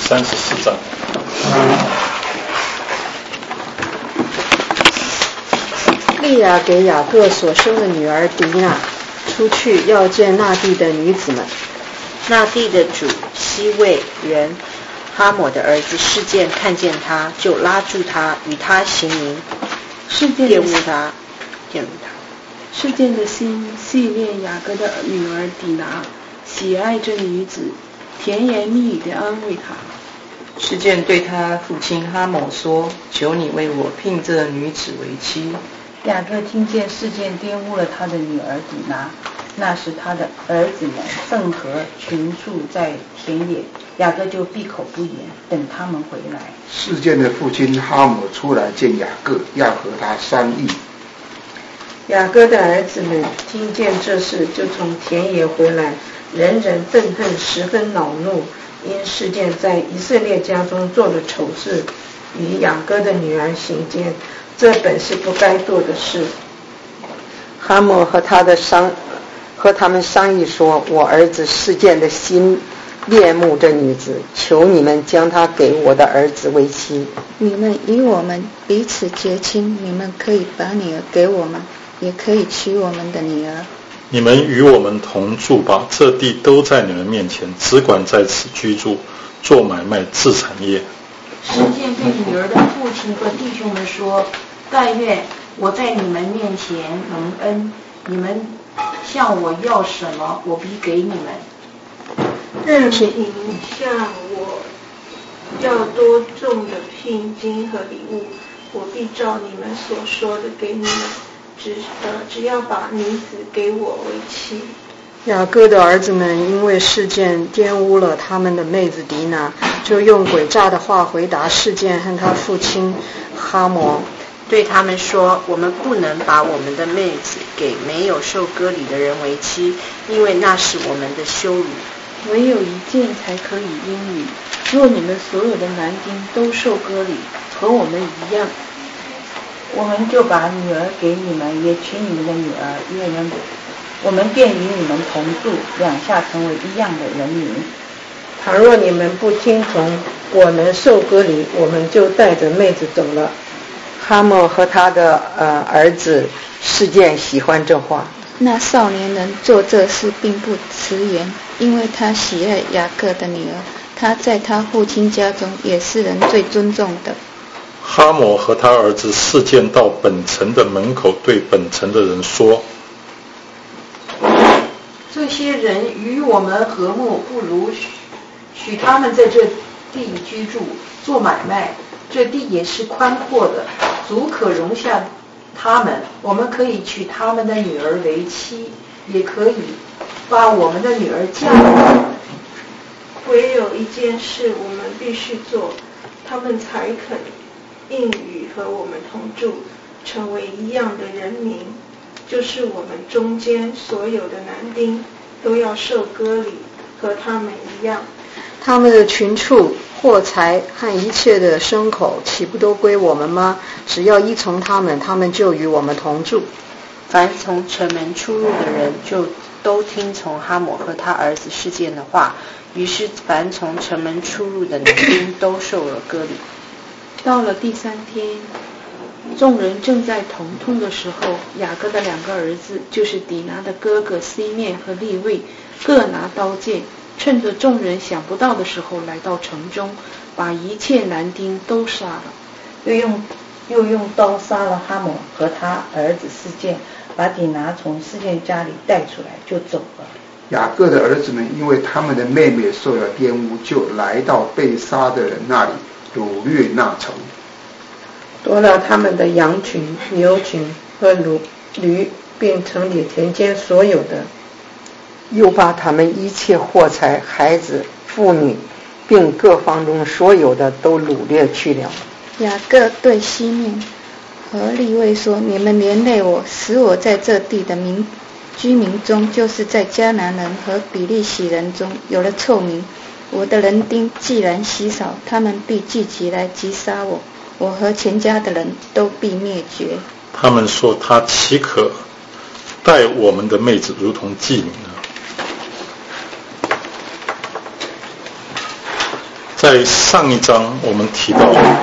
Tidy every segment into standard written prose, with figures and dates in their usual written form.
34章。 利亚给雅各所生的女儿迪娜出去要见那地的女子们。 那地的主西魏人哈抹的儿子示剑看见他，就拉住他，与他行淫，玷污他。 示剑的心系恋雅各的女儿底拿，喜爱这女子，甜言蜜语地安慰她。 示剑对他父亲哈抹说：“求你为我聘这女子为妻。” 雅各听见示剑玷污了他的女儿底拿，那时他的儿子们正和群畜在田野，雅各就闭口不言，等他们回来。 示剑的父亲哈抹出来见雅各，要和他商议。 雅各的儿子们听见这事，就从田野回来，人人愤恨，十分恼怒，因示剑在以色列家中做了丑事，与雅各的女儿行奸，这本是不该做的事。 哈抹和他们商议说：“我儿子示剑的心恋慕这女子，求你们将她给我的儿子为妻。 你们与我们彼此结亲，你们可以把女儿给我们，也可以娶我们的女儿。 你们与我们同住吧，这地都在你们面前，只管在此居住，做买卖，治产业。” 示剑对女儿的父亲和弟兄们说：“但愿我在你们面前蒙恩，你们向我要什么，我必给你们。 任凭向我要多重的聘金和礼物，我必照你们所说的给你们，只要把女子给我为妻。” 雅各的儿子们因为示剑玷污了他们的妹子迪娜，就用诡诈的话回答示剑和他父亲哈抹， 对他们说：“我们不能把我们的妹子给没有受割礼的人为妻，因为那是我们的羞辱。 唯有一件才可以应允。若你们所有的男丁都受割礼，和我们一样， 我们就把女儿给你们，也娶你们的女儿，我们便与你们同住，两下成为一样的人民。 倘若你们不听从我们受割礼，我们就带着妹子走了。” 哈抹和他的儿子示剑喜欢这话。 那少年人做这事并不迟延，因为他喜爱雅各的女儿，他在他父亲家中也是人最尊重的。 哈抹和他儿子示剑到本城的门口，对本城的人说：“ 这些人与我们和睦，不如许他们在这地居住，做买卖。这地也是宽阔的，足可容下他们。我们可以娶他们的女儿为妻，也可以把我们的女儿嫁给他们。 唯有一件事我们必须做，他们才肯应允和我们同住，成为一样的人民，就是我们中间所有的男丁都要受割礼，和他们一样。 他们的群畜、货财和一切的牲口，岂不都归我们吗？只要依从他们，他们就与我们同住。 凡从城门出入的人，就都听从哈抹和他儿子示剑的话。于是凡从城门出入的男丁都受了割礼。 到了第3天，众人正在疼痛的时候，雅各的2个儿子，就是底拿的哥哥西面和利未，各拿刀剑，趁着众人想不到的时候来到城中，把一切男丁都杀了。 又用刀杀了哈抹和他儿子示剑，把底拿从示剑家里带出来，就走了。 雅各的儿子们因为他们的妹妹受了玷污，就来到被杀的人那里，掳掠那城， 夺了他们的羊群、牛群和驴，并城里田间所有的， 又把他们一切货财、孩子、妇女，并各方中所有的都掳掠去了。 雅各对西面和利未说：“你们连累我，使我在这地的居民中，就是在迦南人和比利洗人中有了臭名。我的人丁既然稀少，他们必聚集来击杀我，我和全家的人都必灭绝。” 他们说：“他岂可待我们的妹子如同妓女呢？” 在上一章我们提到，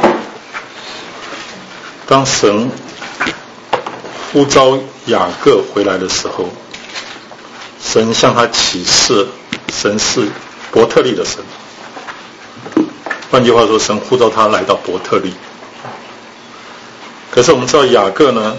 当神呼召雅各回来的时候，神向他启示，神是伯特利的神。换句话说，神呼召他来到伯特利。可是我们知道雅各呢，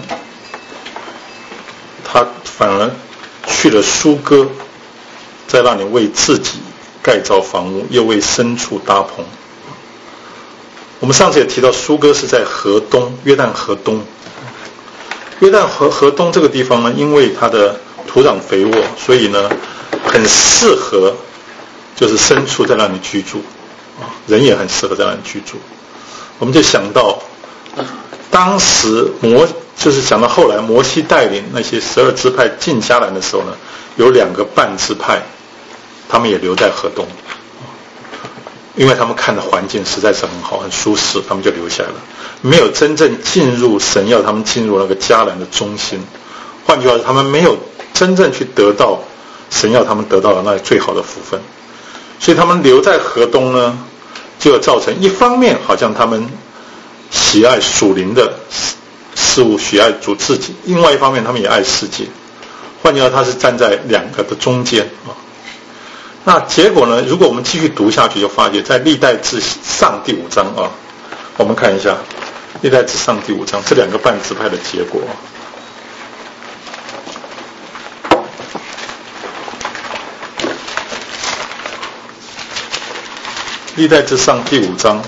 他反而去了苏哥，在那里为自己盖造房屋，又为牲畜搭棚。我们上次也提到，苏哥是在河东，约旦河东。约旦河东这个地方呢，因为它的土壤肥沃，所以呢很适合就是牲畜在那里居住，人也很适合在那里居住。我们就想到当时就是讲到后来摩西带领那些12支派进迦南的时候呢，有2个半支派他们也留在河东，因为他们看的环境实在是很好很舒适，他们就留下来了，没有真正进入神要他们进入那个迦南的中心。换句话说，他们没有真正去得到神要他们得到的那最好的福分，所以他们留在河东呢，就造成一方面好像他们喜爱属灵的事物，喜爱主自己，另外一方面他们也爱世界。换句话说，他是站在2个的中间啊。那结果呢，如果我们继续读下去，就发觉在历代志上第5章啊，我们看一下历代志上第5章这2个半支派的结果。历代志上第5章，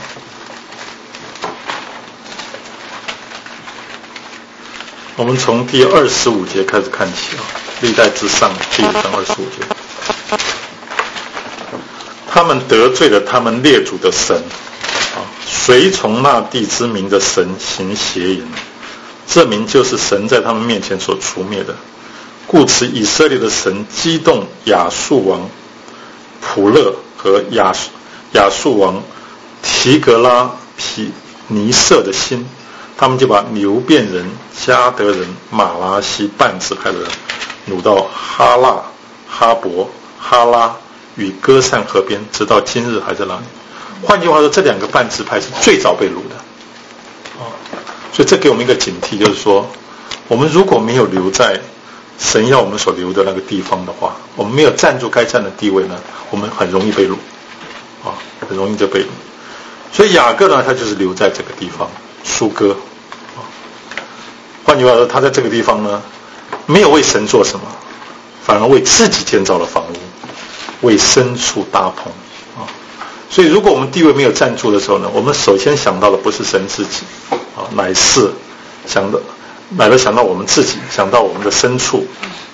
我们从第25节开始看起啊。历代志上第5章25节，他们得罪了他们列祖的神啊，随从那地之名的神行邪淫，这名就是神在他们面前所除灭的。故此以色列的神激动亚述王普勒和亚述王提格拉皮尼色的心，他们就把流便人、迦得人、马拉西半支派的人掳到哈拉、哈伯、哈拉与歌散河边，直到今日还在那里。换句话说，这2个半支派是最早被掳的所以这给我们一个警惕，就是说我们如果没有留在神要我们所留的那个地方的话，我们没有站住该站的地位呢，我们很容易被掳很容易就被掳。所以雅各呢，他就是留在这个地方苏哥换句话说，他在这个地方呢没有为神做什么，反而为自己建造了房屋，为牲畜搭棚所以如果我们地位没有站住的时候呢，我们首先想到的不是神自己乃是想到我们自己，想到我们的牲畜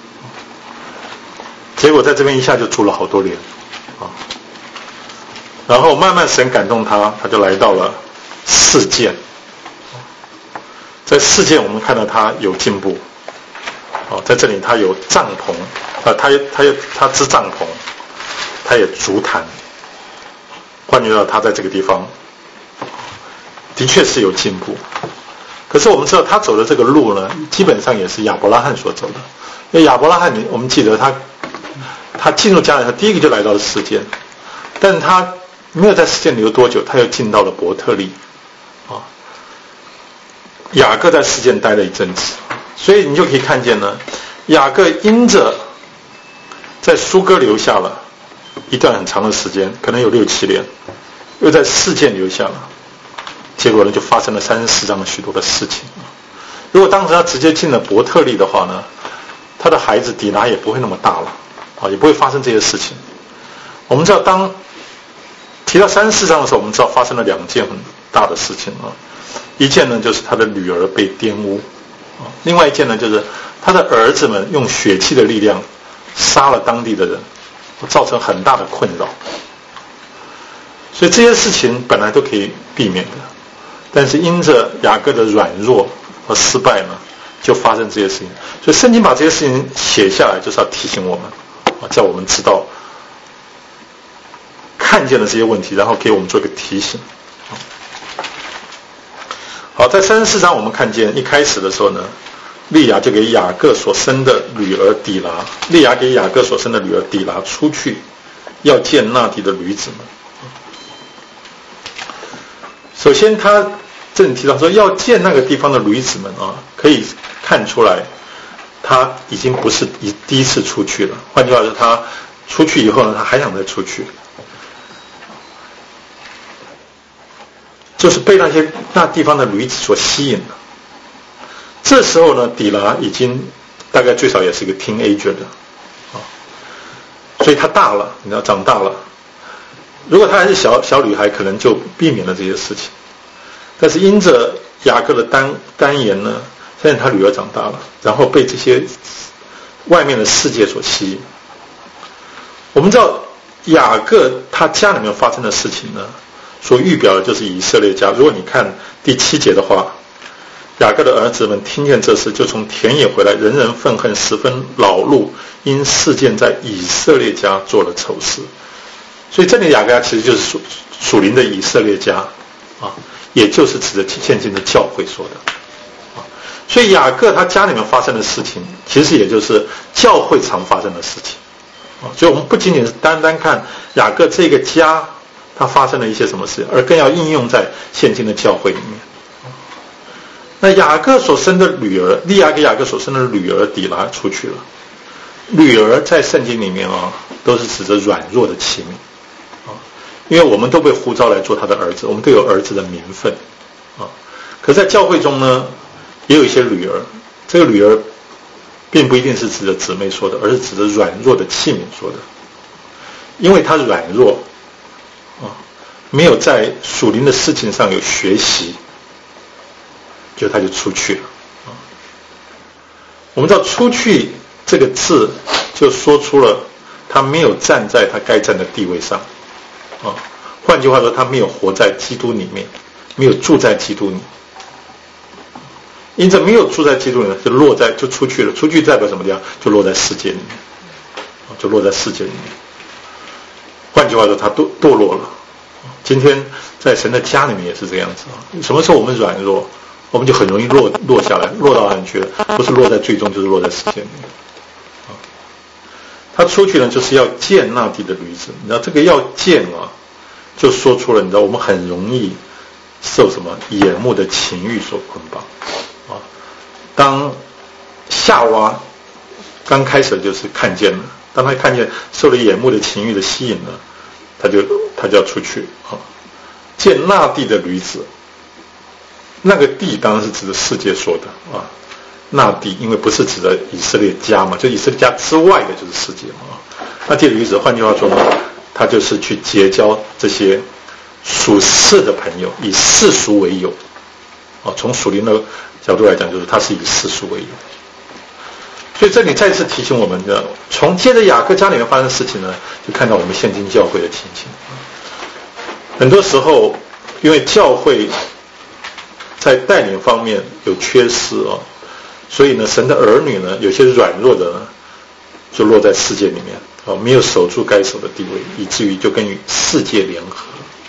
结果在这边一下就住了好多年然后慢慢神感动他，他就来到了示剑。在示剑我们看到他有进步在这里他有帐篷他织帐篷，他也筑坛。换句话说，他在这个地方的确是有进步。可是我们知道他走的这个路呢，基本上也是亚伯拉罕所走的。因为亚伯拉罕我们记得他进入迦南，他第一个就来到了示剑，但是他没有在示剑留多久，他又进到了伯特利雅各在示剑待了一阵子，所以你就可以看见呢，雅各因着在苏哥留下了一段很长的时间，可能有6、7年，又在示剑留下了，结果呢就发生了34章的许多的事情。如果当时他直接进了伯特利的话呢，他的孩子底拿也不会那么大了也不会发生这些事情。我们知道当提到34章的时候，我们知道发生了2件很大的事情一件呢就是他的女儿被玷污另外一件呢就是他的儿子们用血气的力量杀了当地的人，造成很大的困扰。所以这些事情本来都可以避免的，但是因着雅各的软弱和失败呢，就发生这些事情。所以圣经把这些事情写下来，就是要提醒我们叫我们知道看见了这些问题，然后给我们做一个提醒。好，在34章我们看见一开始的时候呢，利亚就给雅各所生的女儿底拿，利亚给雅各所生的女儿底拿出去要见那地的女子们。 首先他这里提到说要见那个地方的女子们啊，可以看出来他已经不是第一次出去了，换句话说他出去以后呢，他还想再出去，就是被那地方的女子所吸引了。这时候呢，底拿已经大概最少也是一个 teenager 的所以他大了，你知道长大了。如果他还是小女孩，可能就避免了这些事情。但是因着雅各的单言呢，现在他女儿长大了，然后被这些外面的世界所吸引。我们知道雅各他家里面发生的事情呢，所预表的就是以色列家。如果你看第7节的话，雅各的儿子们听见这事，就从田野回来，人人愤恨，十分恼怒，因事件在以色列家做了丑事。所以这里雅各家其实就是属灵的以色列家啊，也就是指着现今的教会说的啊。所以雅各他家里面发生的事情，其实也就是教会常发生的事情啊。所以我们不仅仅是单单看雅各这个家他发生了一些什么事，而更要应用在现今的教会里面。那雅各所生的女儿，利亚给雅各所生的女儿底拿出去了。女儿在圣经里面啊，都是指着软弱的器皿啊，因为我们都被呼召来做他的儿子，我们都有儿子的名分啊。可在教会中呢，也有一些女儿，这个女儿并不一定是指着姊妹说的，而是指着软弱的器皿说的，因为她软弱啊，没有在属灵的事情上有学习。他就出去了我们知道出去这个字就说出了他没有站在他该站的地位上换句话说他没有活在基督里面，没有住在基督里，因此没有住在基督里面就出去了。出去代表什么地方？就落在世界里面就落在世界里面。换句话说他堕落了。今天在神的家里面也是这样子什么时候我们软弱，我们就很容易落下来，落到哪里去了？不是落在最终，就是落在世界里面。他出去呢，就是要见那地的女子。你知道这个要见就说出了，你知道我们很容易受什么眼目的情欲所捆绑当夏娃刚开始就是看见了，当他看见受了眼目的情欲的吸引了，他就要出去见那地的女子。那个地当然是指着世界说的那地因为不是指着以色列家嘛，就以色列家之外的就是世界那地的女子，换句话说呢，他就是去结交这些属世的朋友，以世俗为友从属灵的角度来讲，就是他是以世俗为友。所以这里再次提醒我们的，从接着雅各家里面发生的事情呢，就看到我们现今教会的情形。很多时候因为教会在带领方面有缺失所以呢神的儿女呢有些软弱的呢就落在世界里面没有守住该守的地位，以至于就跟世界联合，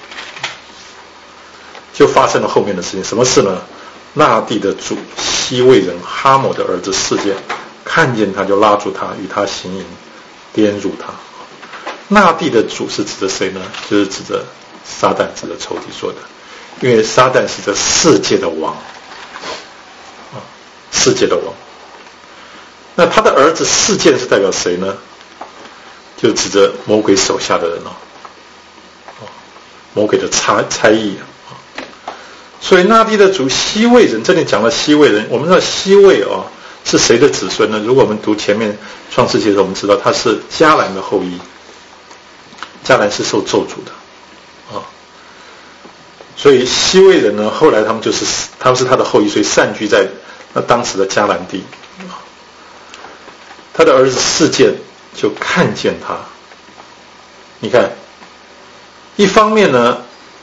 就发生了后面的事情。什么事呢？那地的主西魏人哈抹的儿子示剑看见他就拉住他，与他行淫，玷辱他。那地的主是指着谁呢？就是指着撒旦，指着仇敌说的，因为撒旦是这世界的王世界的王。那他的儿子示剑是代表谁呢？就指着魔鬼手下的人魔鬼的差役所以那地的主西魏人，这里讲了西魏人，我们知道西魏是谁的子孙呢？如果我们读前面创世纪的时候，我们知道他是迦南的后裔，迦南是受咒诅的所以西魏人呢，后来他们是他的后裔，所以散居在那当时的迦南地。他的儿子示剑就看见他，你看，一方面呢，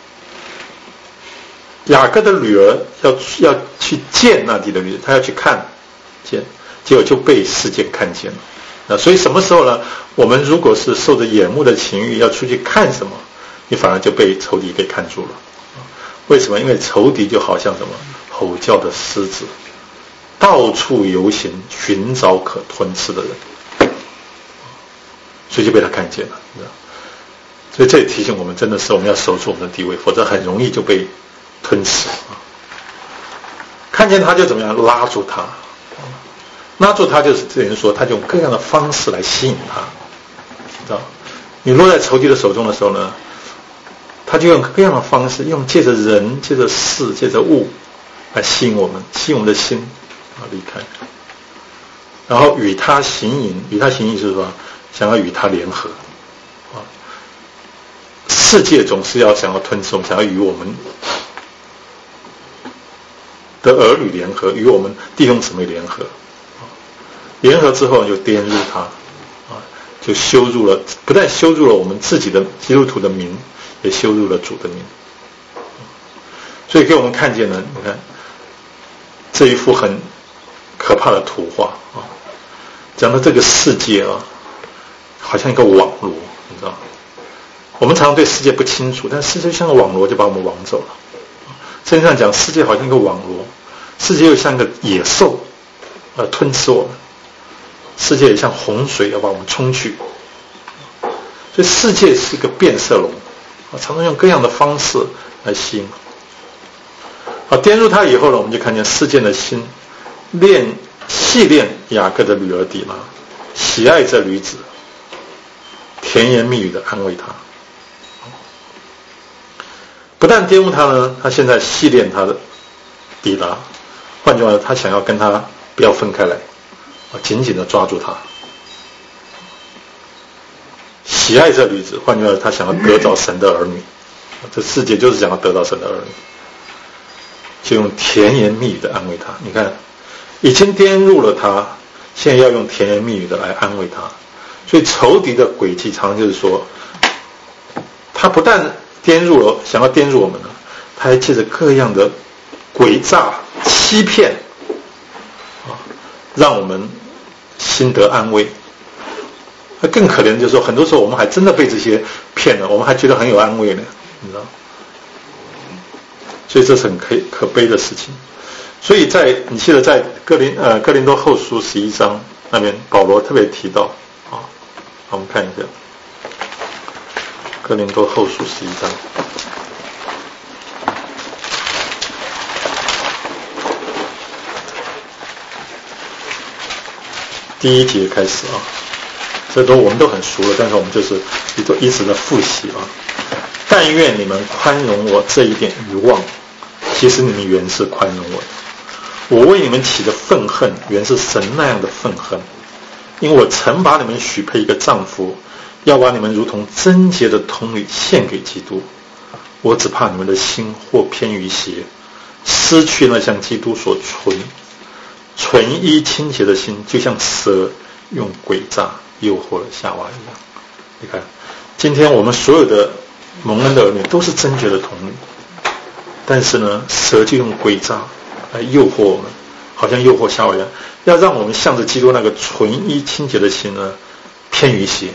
雅各的女儿要去见那地的女人，他要去看见，结果就被示剑看见了。所以什么时候呢？我们如果是受着眼目的情欲要出去看什么，你反而就被仇敌给看住了。为什么？因为仇敌就好像什么吼叫的狮子，到处游行，寻找可吞吃的人，所以就被他看见了。所以这也提醒我们，真的是我们要守住我们的地位，否则很容易就被吞噬看见他就怎么样拉住他，拉住他就是这人说他就用各样的方式来吸引他，知道？你落在仇敌的手中的时候呢，他就用各样的方式，用借着人、借着事、借着物来吸引我们，吸引我们的心离开，然后与他行淫，与他行淫是说想要与他联合世界总是要想要吞噬我们，想要与我们的儿女联合，与我们弟兄姊妹联合，联合之后就玷辱他就羞辱了，不但羞辱了我们自己的基督徒的名，也羞辱了主的名。所以给我们看见呢，你看这一幅很可怕的图画讲的这个世界好像一个网罗，你知道，我们常常对世界不清楚，但世界像个网罗就把我们网走了。圣经上讲世界好像一个网罗，世界又像个野兽吞吃我们，世界也像洪水要把我们冲去，所以世界是一个变色龙常常用各样的方式来吸引玷辱他以后呢，我们就看见世界的心细恋雅各的女儿底拿，喜爱这女子，甜言蜜语的安慰他。不但玷污他呢，他现在细恋他的底拿，换句话说，他想要跟他不要分开来紧紧的抓住他。喜爱这女子，换句话说，他想要得到神的儿女，这世界就是想要得到神的儿女，就用甜言蜜语的安慰他。你看已经玷辱了他，现在要用甜言蜜语的来安慰他。所以仇敌的诡计常常就是说，他不但想要玷辱我们呢，他还借着各样的诡诈欺骗让我们心得安慰。更可怜的就是说，很多时候我们还真的被这些骗了，我们还觉得很有安慰呢，你知道。所以这是很可悲的事情。所以你记得在哥林多后书11章那边，保罗特别提到我们看一下哥林多后书11章第1节开始这都我们都很熟了，但是我们就是一直的复习但愿你们宽容我这一点愚妄，其实你们原是宽容我的。我为你们起的愤恨，原是神那样的愤恨，因为我曾把你们许配一个丈夫，要把你们如同贞洁的童女献给基督。我只怕你们的心或偏于邪，失去那像基督所纯一清洁的心，就像蛇用诡诈诱惑了夏娃一样。你看今天我们所有的蒙恩的儿女都是贞洁的童女，但是呢，蛇就用诡诈来诱惑我们，好像诱惑夏娃一样，要让我们向着基督那个纯一清洁的心呢偏于邪。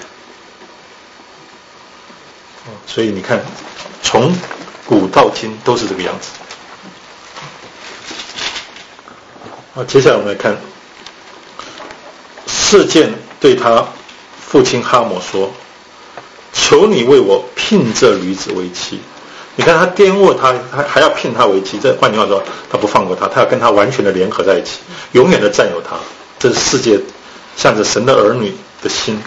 所以你看从古到今都是这个样子。接下来我们来看事件对他父亲哈抹说，求你为我聘这女子为妻。你看他玷污他，还要聘他为妻，这换句话说他不放过他，他要跟他完全的联合在一起，永远的占有他。这是世界向着神的儿女的心，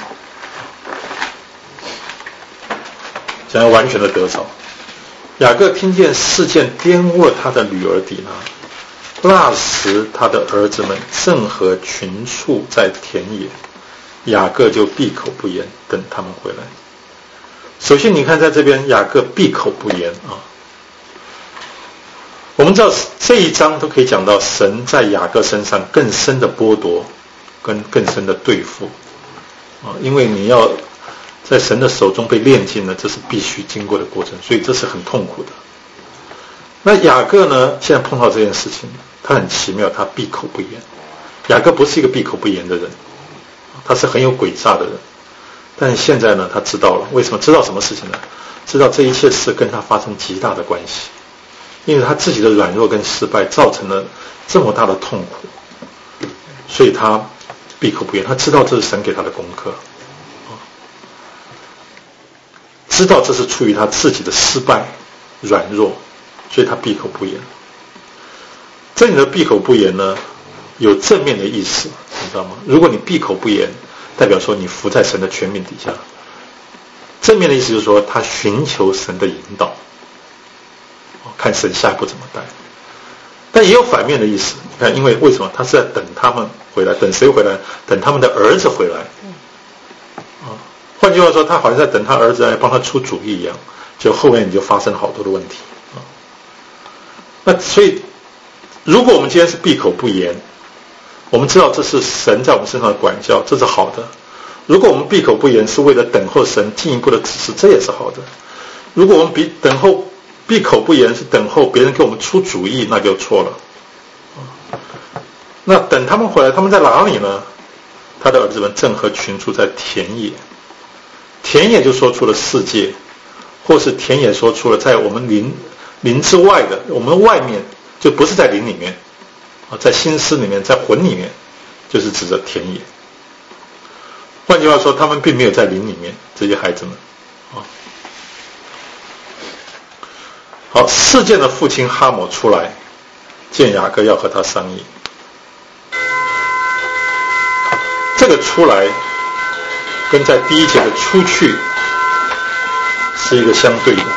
想要完全的得着。雅各听见事件玷污了他的女儿底拿，那时他的儿子们正和群畜在田野，雅各就闭口不言，等他们回来。首先你看在这边雅各闭口不言我们知道这一章都可以讲到神在雅各身上更深的剥夺跟更深的对付因为你要在神的手中被炼尽了，这是必须经过的过程，所以这是很痛苦的。那雅各呢，现在碰到这件事情，他很奇妙，他闭口不言。雅各不是一个闭口不言的人，他是很有诡诈的人。但是现在呢，他知道了，为什么？知道什么事情呢？知道这一切事跟他发生极大的关系，因为他自己的软弱跟失败造成了这么大的痛苦，所以他闭口不言。他知道这是神给他的功课，知道这是出于他自己的失败、软弱， 所以他闭口不言。这里的闭口不言呢，有正面的意思，你知道吗？如果你闭口不言，代表说你服在神的权柄底下。正面的意思就是说，他寻求神的引导，看神下一步怎么带。但也有反面的意思，你看，因为为什么他是在等他们回来？等谁回来？等他们的儿子回来。换句话说，他好像在等他儿子来帮他出主意一样，就后面你就发生了好多的问题。那所以，如果我们今天是闭口不言，我们知道这是神在我们身上的管教，这是好的。如果我们闭口不言是为了等候神进一步的指示，这也是好的。如果我们闭口不言是等候别人给我们出主意，那就错了。那等他们回来，他们在哪里呢？他的儿子们正和群畜在田野。田野就说出了世界，或是田野说出了在我们灵之外的，我们外面就不是在灵里面在心思里面，在魂里面，就是指着田野。换句话说，他们并没有在灵里面，这些孩子们好，事件的父亲哈姆出来见雅各，要和他商议。这个出来跟在第一节的出去是一个相对的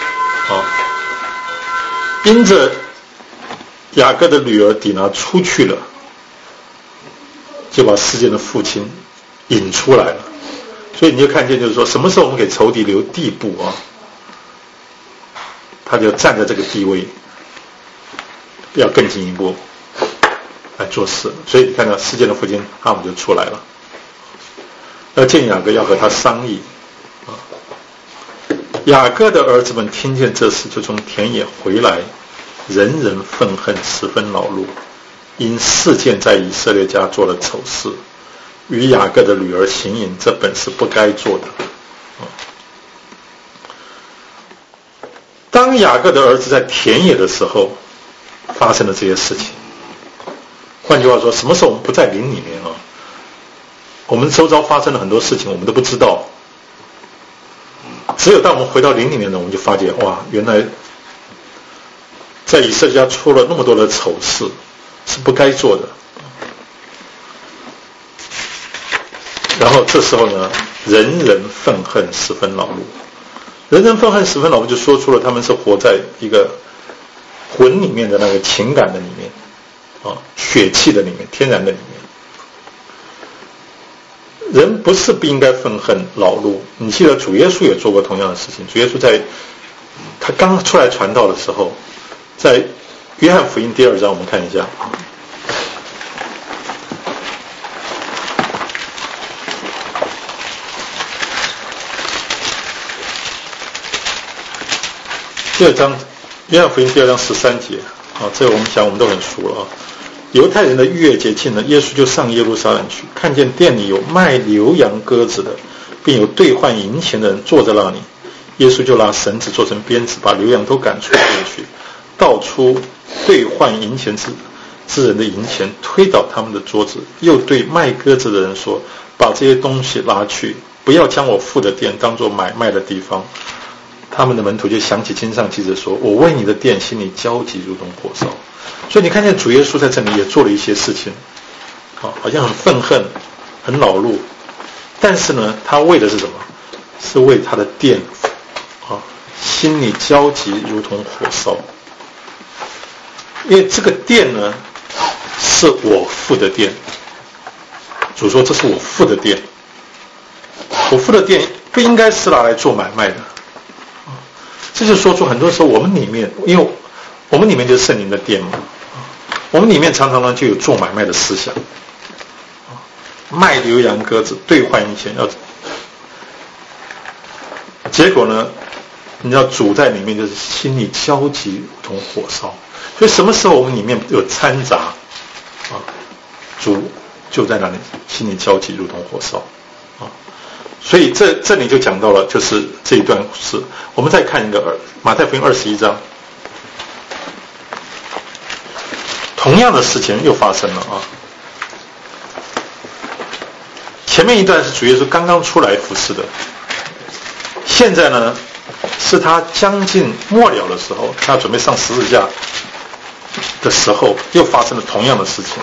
因着雅各的女儿底拿出去了，就把事件的父亲引出来了。所以你就看见，就是说什么时候我们给仇敌留地步他就站在这个地位，要更进一步来做事。所以你看到事件的父亲哈姆就出来了，要见雅各，要和他商议雅各的儿子们听见这事，就从田野回来，人人愤恨，十分恼怒，因事件在以色列家做了丑事，与雅各的女儿行淫，这本是不该做的。当雅各的儿子在田野的时候，发生了这些事情。换句话说，什么时候我们不在灵里面我们周遭发生了很多事情，我们都不知道。只有当我们回到灵里面呢，我们就发觉，哇，原来在以色列家出了那么多的丑事，是不该做的。然后这时候呢，人人愤恨，十分恼怒。人人愤恨，十分恼怒，就说出了他们是活在一个魂里面的那个情感的里面血气的里面，天然的里面。人不是不应该愤恨恼怒，你记得主耶稣也做过同样的事情。主耶稣在他刚出来传道的时候，在约翰福音第2章，我们看一下第2章，约翰福音第2章13节这个我们想我们都很熟了犹太人的逾越节近了，耶稣就上耶路撒冷去，看见店里有卖牛羊鸽子的，并有兑换银钱的人坐在那里。耶稣就拿绳子做成鞭子，把牛羊都赶出去，倒出兑换银钱之人的银钱，推倒他们的桌子，又对卖鸽子的人说：把这些东西拿去，不要将我父的店当作买卖的地方。他们的门徒就想起经上记着说：我为你的店心里焦急如同火烧。所以你看见主耶稣在这里也做了一些事情好像很愤恨，很恼怒，但是呢，他为的是什么？是为他的店心里焦急如同火烧。因为这个店呢，是我父的店。主说这是我父的店，我父的店不应该是拿来做买卖的。这就说出很多时候我们里面，因为我们里面就是圣灵的殿嘛，我们里面常常呢就有做买卖的思想，卖牛羊鸽子兑换银钱，结果呢，你要主在里面就是心里焦急如同火烧。所以什么时候我们里面有掺杂主就在那里心里焦急如同火烧所以这里就讲到了，就是这一段是我们再看一个马太福音21章，同样的事情又发生了前面一段是主耶稣刚刚出来服侍的，现在呢是他将近末了的时候，他准备上十字架的时候，又发生了同样的事情。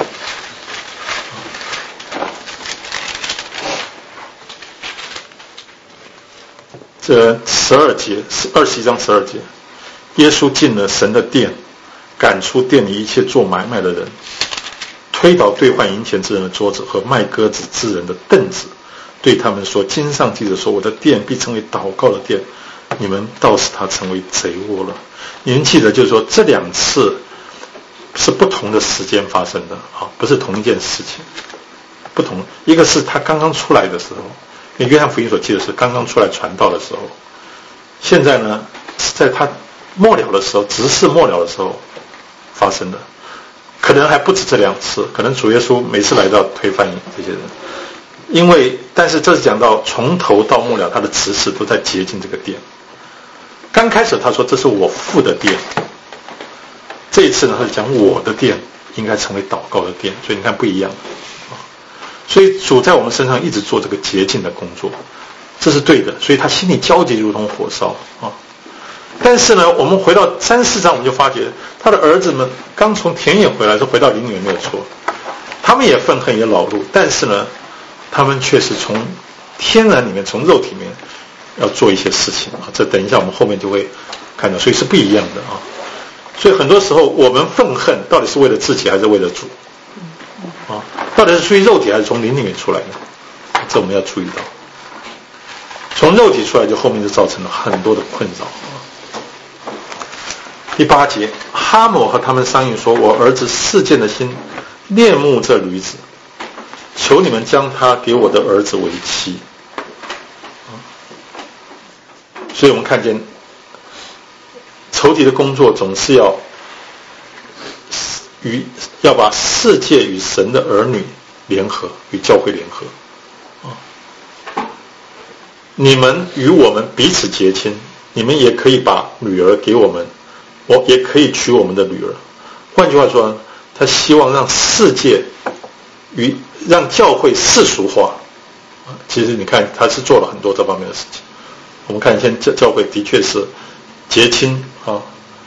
这12节，21章12节，耶稣进了神的殿，赶出店里一切做买卖的人，推倒兑换银钱之人的桌子和卖鸽子之人的凳子，对他们说：经上记着说，我的殿必成为祷告的殿，你们倒使它成为贼窝了。你们记得，就是说这2次是不同的时间发生的啊，不是同一件事情，不同。一个是他刚刚出来的时候，因为约翰福音所记的是刚刚出来传道的时候，现在呢是在他末了的时候，执事末了的时候发生的，可能还不止这2次，可能主耶稣每次来到推翻这些人，因为但是这是讲到从头到末了，他的执事都在洁净这个殿。刚开始他说这是我父的殿，这一次呢他是讲我的殿应该成为祷告的殿，所以你看不一样。所以主在我们身上一直做这个洁净的工作，这是对的，所以他心里焦急如同火烧啊。但是呢，我们回到3、4章，我们就发觉他的儿子们刚从田野回来，是回到陵园没有错，他们也愤恨也恼怒，但是呢，他们却是从天然里面，从肉体里面要做一些事情啊。这等一下我们后面就会看到，所以是不一样的啊。所以很多时候我们愤恨到底是为了自己还是为了主啊？到底是出于肉体还是从灵里面出来的？这我们要注意到。从肉体出来，就后面就造成了很多的困扰。第8节，哈抹和他们商议说：我儿子示剑的心恋慕这女子，求你们将她给我的儿子为妻。所以我们看见仇敌的工作总是要把世界与神的儿女联合，与教会联合。你们与我们彼此结亲，你们也可以把女儿给我们，我也可以娶我们的女儿。换句话说，他希望让世界让教会世俗化。其实你看，他是做了很多这方面的事情。我们看现在教会的确是结亲啊，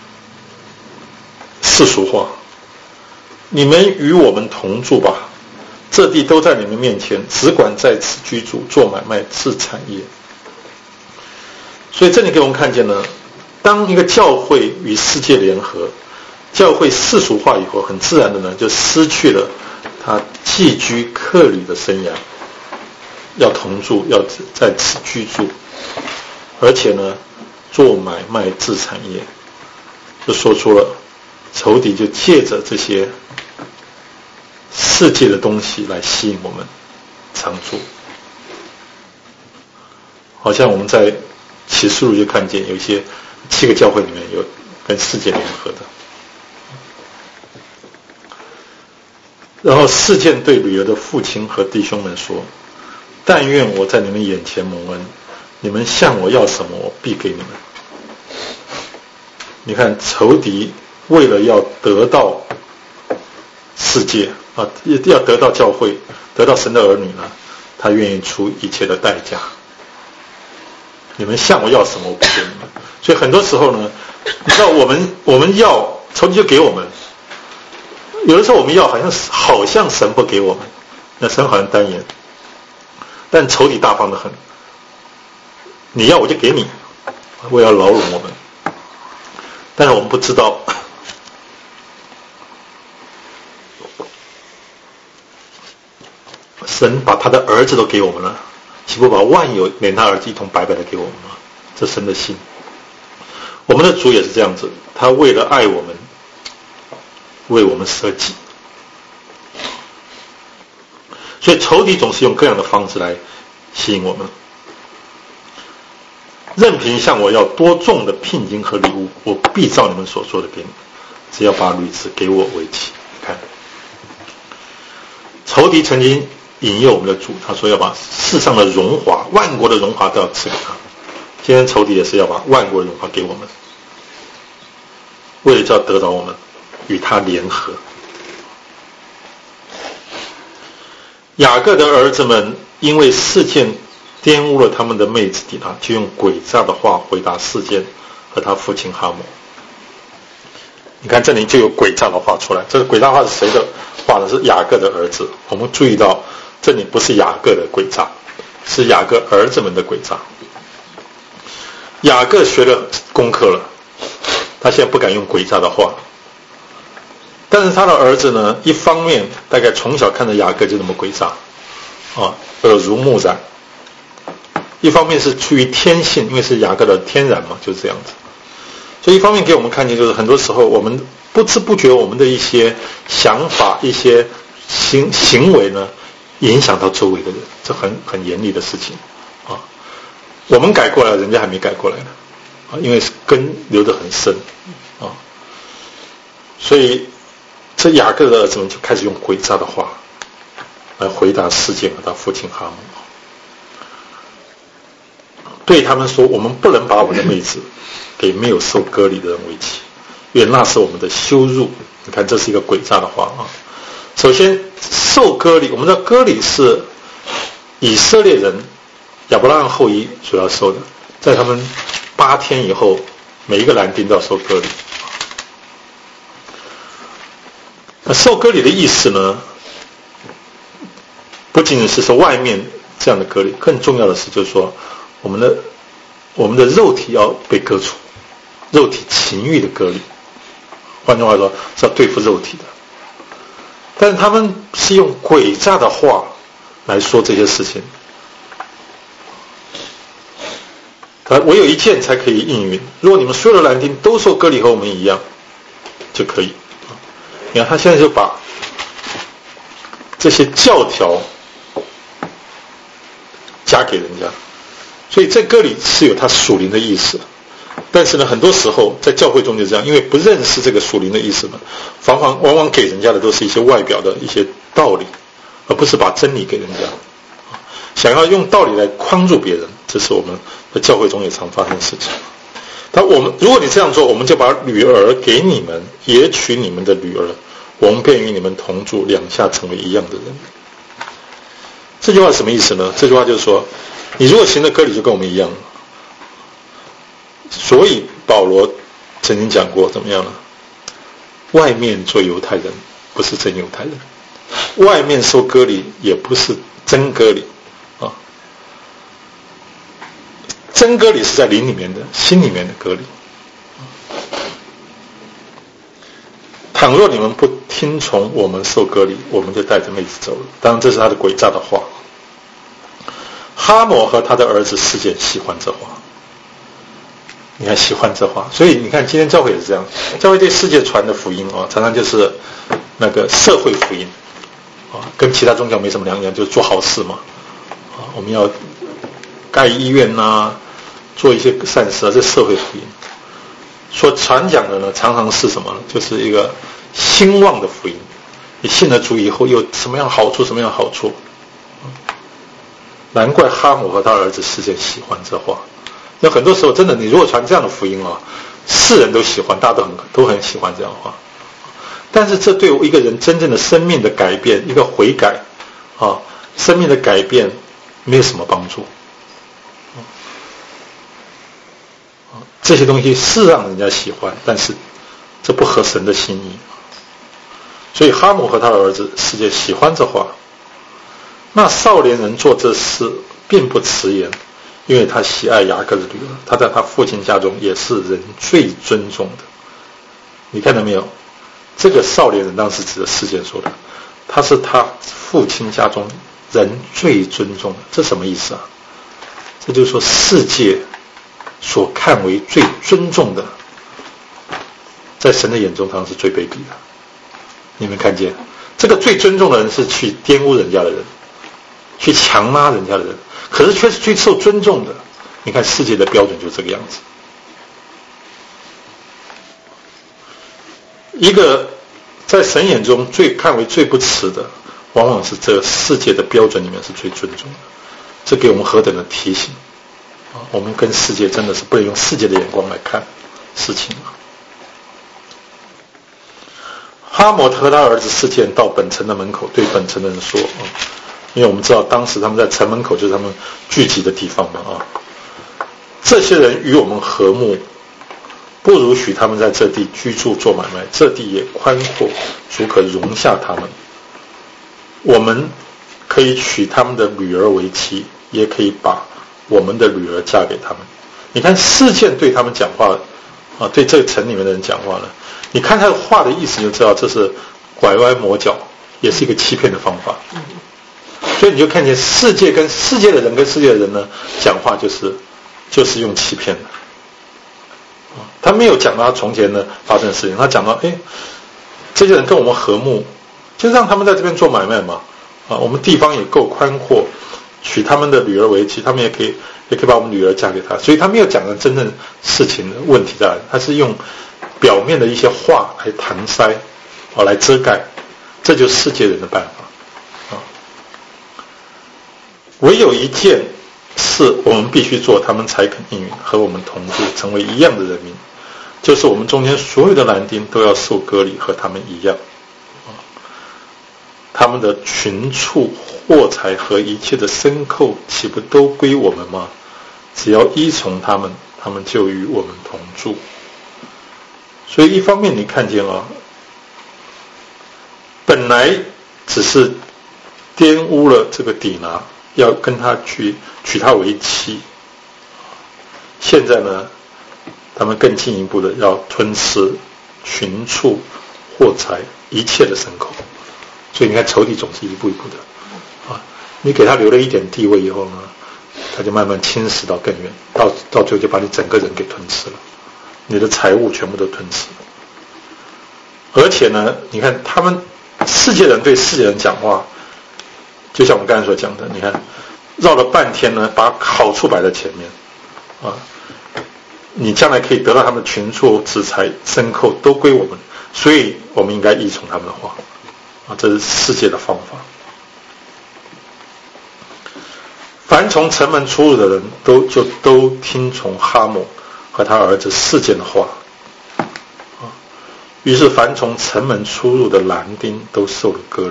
世俗化。你们与我们同住吧，这地都在你们面前，只管在此居住，做买卖，置产业。所以这里给我们看见呢，当一个教会与世界联合，教会世俗化以后，很自然的呢，就失去了他寄居客旅的生涯，要同住，要在此居住，而且呢，做买卖，置产业，就说出了仇敌就借着这些世界的东西来吸引我们常住。好像我们在启示录就看见有一些7个教会里面有跟世界联合的。然后示剑对女儿的父亲和弟兄们说：但愿我在你们眼前蒙恩，你们向我要什么，我必给你们。你看仇敌为了要得到世界啊，要得到教会，得到神的儿女呢，他愿意出一切的代价。你们向我要什么，我不给你们。所以很多时候呢，你知道我们要，仇敌就给我们。有的时候我们要好像神不给我们，那神好像单言，但仇敌大方得很。你要我就给你，我要劳荣我们。但是我们不知道，神把他的儿子都给我们了，岂不把万有连他儿子一同白白的给我们吗？这神的心。我们的主也是这样子，他为了爱我们，为我们舍己。所以仇敌总是用各样的方式来吸引我们。任凭向我要多重的聘金和礼物，我必照你们所说的给你们，只要把女子给我为妻。看，仇敌曾经引诱我们的主，他说要把世上的荣华，万国的荣华都要赐给他。今天仇敌也是要把万国的荣华给我们，为了要得到我们与他联合。雅各的儿子们因为示剑玷污了他们的妹子底拿，就用诡诈的话回答事件和他父亲哈摩。你看这里就有诡诈的话出来，这个诡诈话是谁的话呢？是雅各的儿子。我们注意到这里不是雅各的诡诈，是雅各儿子们的诡诈。雅各学了功课了，他现在不敢用诡诈的话，但是他的儿子呢，一方面大概从小看着雅各就那么诡诈啊，耳濡目染，一方面是出于天性，因为是雅各的天然嘛，就是这样子。所以一方面给我们看见，就是很多时候我们不知不觉我们的一些想法、一些行为呢，影响到周围的人，这很严厉的事情啊。我们改过来，人家还没改过来呢啊，因为根留得很深啊。所以这雅各的儿子们就开始用诡诈的话来回答事件和他父亲哈摩，对他们说：我们不能把我们的妹子给没有受割礼的人为妻，因为那是我们的羞辱。你看，这是一个诡诈的话啊。首先，受割礼，我们知道割礼是以色列人亚伯拉罕后裔所要受的，在他们8天以后，每一个男丁都要受割礼。那受割礼的意思呢，不仅仅是说外面这样的割礼，更重要的是就是说我们的肉体要被割除，肉体情欲的割礼，换句话说是要对付肉体的。但是他们是用诡诈的话来说这些事情，唯有一件才可以应允。如果你们所有的男丁都受割礼和我们一样就可以。你看他现在就把这些教条加给人家，所以这割礼是有它属灵的意思。但是呢，很多时候在教会中就这样，因为不认识这个属灵的意思呢，往往给人家的都是一些外表的一些道理，而不是把真理给人家。想要用道理来框住别人，这是我们在教会中也常发生的事情。如果你这样做，我们就把女儿给你们，也娶你们的女儿，我们便与你们同住，两下成为一样的人。这句话什么意思呢？这句话就是说，你如果行的割礼就跟我们一样。所以保罗曾经讲过怎么样呢？外面做犹太人不是真犹太人，外面受割礼也不是真割礼啊。真割礼是在灵里面的，心里面的割礼。倘若你们不听从我们受割礼，我们就带着妹子走了。当然这是他的诡诈的话。哈摩和他的儿子示剑喜欢这话，你看喜欢这话，所以你看今天教会也是这样，教会对世界传的福音啊，常常就是那个社会福音啊，跟其他宗教没什么两样，就是做好事嘛啊，我们要盖医院啊，做一些善事啊，这社会福音。所传讲的呢，常常是什么？就是一个兴旺的福音。你信了主以后有什么样好处，什么样好处？难怪哈姆和他儿子示剑喜欢这话。有很多时候真的，你如果传这样的福音啊，世人都喜欢，大家都很喜欢这样的话。但是这对一个人真正的生命的改变，一个悔改啊，生命的改变没有什么帮助。这些东西是让人家喜欢，但是这不合神的心意。所以哈姆和他的儿子示剑喜欢这话。那少年人做这事并不迟延，因为他喜爱雅各的女儿，他在他父亲家中也是人最尊重的。你看到没有？这个少年人当时指的示剑说的，他是他父亲家中人最尊重的。这什么意思啊？这就是说世界所看为最尊重的，在神的眼中他是最卑鄙的。你们看见这个最尊重的人是去玷污人家的人，去强拉人家的人，可是却是最受尊重的。你看世界的标准就这个样子。一个在神眼中看为最不耻的，往往是这个世界的标准里面是最尊重的。这给我们何等的提醒啊！我们跟世界真的是不能用世界的眼光来看事情啊。哈摩和他儿子示剑到本城的门口，对本城的人说： 因为我们知道当时他们在城门口就是他们聚集的地方嘛啊。这些人与我们和睦，不如许他们在这地居住做买卖，这地也宽阔，足可容下他们。我们可以娶他们的女儿为妻，也可以把我们的女儿嫁给他们。你看事件对他们讲话啊，对这个城里面的人讲话呢，你看他的话的意思就知道这是拐弯抹角，也是一个欺骗的方法。所以你就看见世界跟世界的人跟世界的人呢讲话就是用欺骗的。他没有讲到他从前呢发生的事情，他讲到这些人跟我们和睦，就让他们在这边做买卖嘛啊，我们地方也够宽阔，娶他们的女儿为妻，他们也可以把我们女儿嫁给他。所以他没有讲的真正事情的问题在，他是用表面的一些话来搪塞来遮盖，这就是世界人的办法啊。唯有一件事我们必须做，他们才肯应允，和我们同住，成为一样的人民，就是我们中间所有的男丁都要受割礼，和他们一样。他们的群畜、货财和一切的牲口，岂不都归我们吗？只要依从他们，他们就与我们同住。所以一方面你看见本来只是玷污了这个底拿，要跟他娶他为妻，现在呢他们更进一步的要吞吃群畜、货财一切的牲口。所以你看仇敌总是一步一步的啊，你给他留了一点地位以后呢，他就慢慢侵蚀到更远，到最后就把你整个人给吞吃了，你的财物全部都吞吃了。而且呢你看他们世界人对世界人讲话，就像我们刚才所讲的，你看绕了半天呢，把好处摆在前面啊，你将来可以得到他们的群畜、子财、牲口都归我们，所以我们应该依从他们的话啊，这是世界的方法。凡从城门出入的人都听从哈姆和他儿子示剑的话啊，于是凡从城门出入的男丁都受了割礼。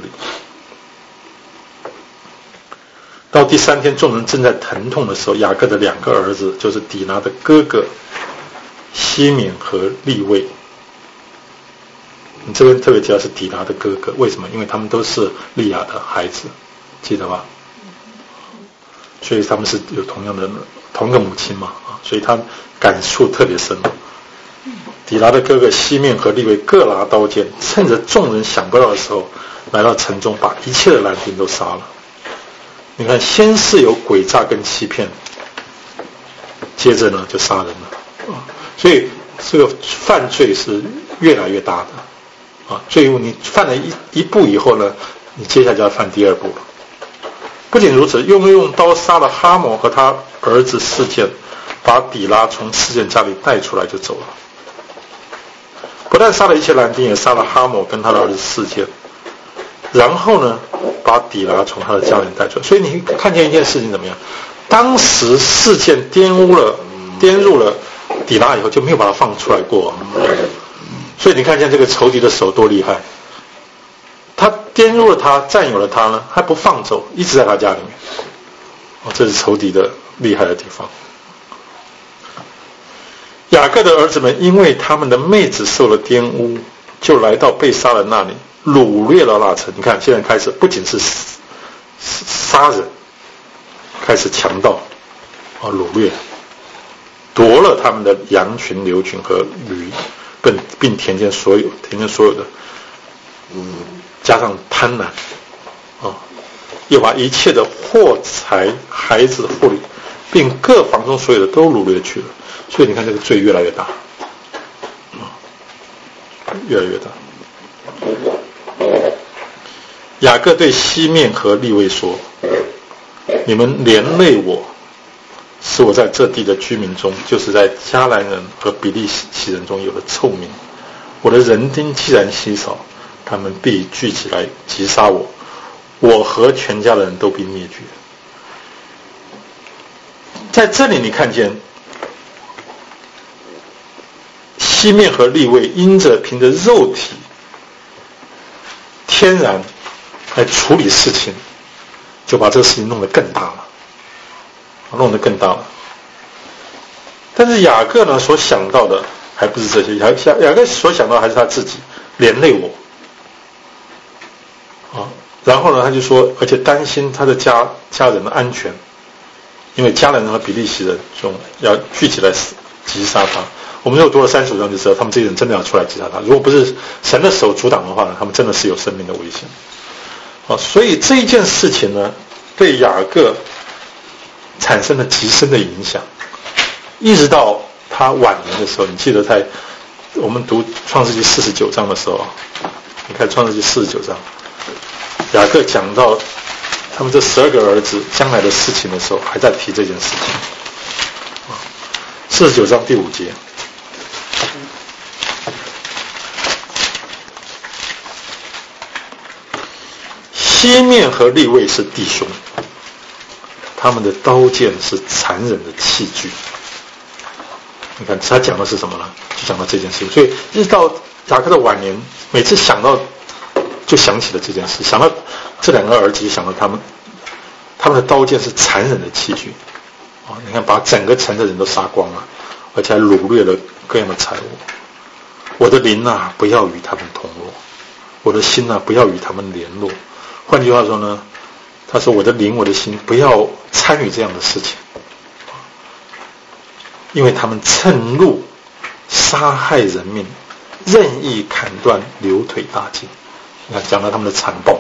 到第3天，众人正在疼痛的时候，雅各的2个儿子，就是底拿的哥哥西缅和利未，你这边特别提到是底拿的哥哥，为什么？因为他们都是利亚的孩子，记得吧？所以他们是有同一个母亲嘛啊，所以他感触特别深。底拿的哥哥西缅和利未各拿刀剑，趁着众人想不到的时候，来到城中，把一切的男丁都杀了。你看，先是有诡诈跟欺骗，接着呢就杀人了啊！所以这个犯罪是越来越大的啊！罪恶你犯了一步以后呢，你接下来就要犯第2步了。不仅如此，用刀杀了哈姆和他儿子示剑，把底拉从示剑家里带出来就走了。不但杀了一切男丁，也杀了哈姆跟他的儿子示剑。然后呢，把底拿从他的家里带出来。所以你看见一件事情怎么样？当时事件颠入了底拿以后，就没有把他放出来过。所以你看见这个仇敌的手多厉害，他颠入了他，占有了他呢，还不放走，一直在他家里面。这是仇敌的厉害的地方。雅各的儿子们因为他们的妹子受了玷污，就来到被杀人那里，掳掠了那城。你看现在开始不仅是杀人，开始强盗掳掠，夺了他们的羊群、牛群和驴，并田间所有的，加上贪婪又把一切的货财、孩子、妇女，并各房中所有的都掳掠去了。所以你看这个罪越来越大越来越大。雅各对西面和利未说：你们连累我，使我在这地的居民中，就是在迦南人和比利洗人中有了臭名。我的人丁既然稀少，他们必聚起来击杀我，我和全家的人都必灭绝。在这里你看见西面和利未凭着肉体天然来处理事情， 就把这个事情弄得更大了，弄得更大了。但是雅各呢所想到的还不是这些，雅各所想到还是他自己连累我啊。然后呢他就说，而且担心他的家人的安全，因为迦南人和比利洗人要聚起来击杀他。我们如果读了35章就知道，他们这些人真的要出来击杀他。如果不是神的手阻挡的话呢，他们真的是有生命的危险。所以这一件事情呢，对雅各产生了极深的影响，一直到他晚年的时候。你记得在我们读创世纪49章的时候，你看创世纪49章，雅各讲到他们这12个儿子将来的事情的时候，还在提这件事情。49章第5节。西面和利未是弟兄，他们的刀剑是残忍的器具。你看他讲的是什么呢？就讲到这件事情。所以一直到雅各的晚年，每次想到就想起了这件事，想到这2个儿子，就想到他们的刀剑是残忍的器具你看把整个城的人都杀光了，而且还掳掠了各样的财物。我的灵啊，不要与他们同乐，我的心啊，不要与他们联络。换句话说呢，他说我的灵我的心不要参与这样的事情，因为他们趁怒杀害人命，任意砍断流腿大径。你看讲到他们的残暴，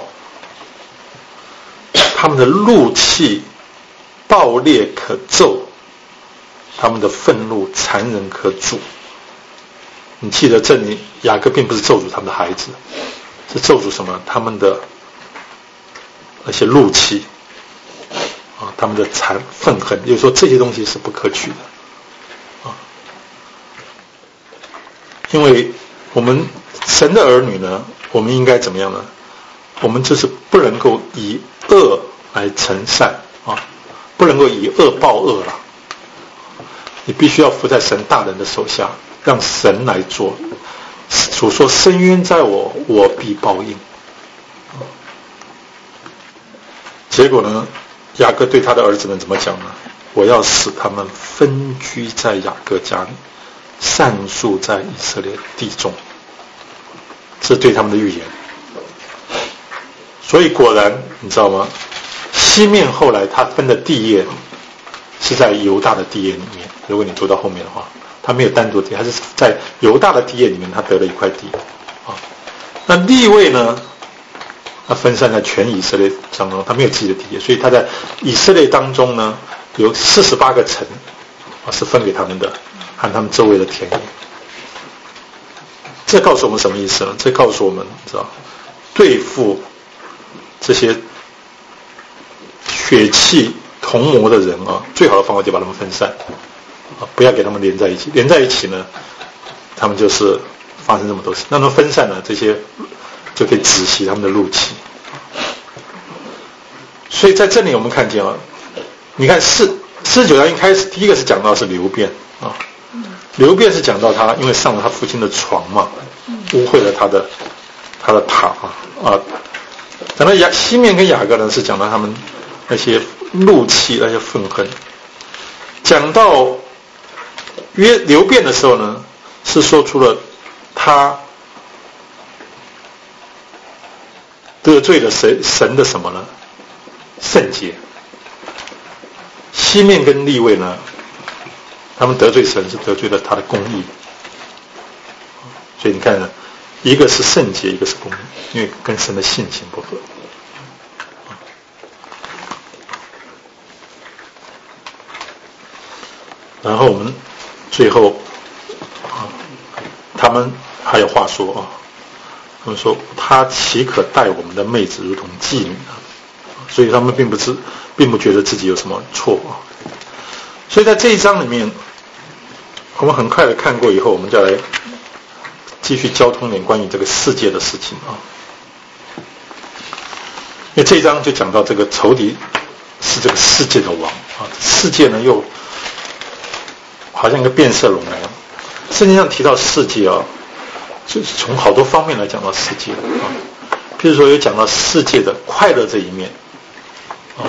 他们的怒气暴烈可咒，他们的愤怒残忍可诅。你记得这里雅各并不是咒诅他们的孩子，是咒诅什么？他们的那些怒气他们的愤恨，就是说这些东西是不可取的因为我们神的儿女呢，我们应该怎么样呢？我们就是不能够以恶来成善不能够以恶报恶了。你必须要服在神大人的手下，让神来做。主说深渊在我，我必报应。结果呢，雅各对他的儿子们怎么讲呢？我要使他们分居在雅各家里，散宿在以色列地中。这是对他们的预言。所以果然你知道吗？西面后来他分的地业是在犹大的地业里面，如果你读到后面的话，他没有单独地，还是在犹大的地业里面他得了一块地那利未呢，他分散在全以色列当中，他没有自己的地业，所以他在以色列当中呢，有48个城是分给他们的，和他们周围的田野。这告诉我们什么意思呢？这告诉我们知道，对付这些血气同谋的人最好的方法就把他们分散不要给他们连在一起。连在一起呢，他们就是发生这么多事。那么分散呢，这些就可以止息他们的怒气。所以在这里我们看见你看49章一开始，第一个是讲到是流便流便是讲到他因为上了他父亲的床嘛，污秽了他的塔讲到西面跟雅各呢，是讲到他们那些怒气那些愤恨。讲到流便的时候呢，是说出了他得罪了神的什么呢？圣洁。西面跟利未呢，他们得罪神是得罪了他的公义。所以你看呢，一个是圣洁，一个是公义，因为跟神的性情不合。然后我们最后他们还有话说他们说他岂可待我们的妹子如同妓女所以他们并不觉得自己有什么错所以在这一章里面，我们很快的看过以后，我们就来继续交通点关于这个世界的事情因为这一章就讲到这个仇敌是这个世界的王世界呢又好像一个变色龙一样。圣经上提到世界就是从好多方面来讲到世界譬如说有讲到世界的快乐这一面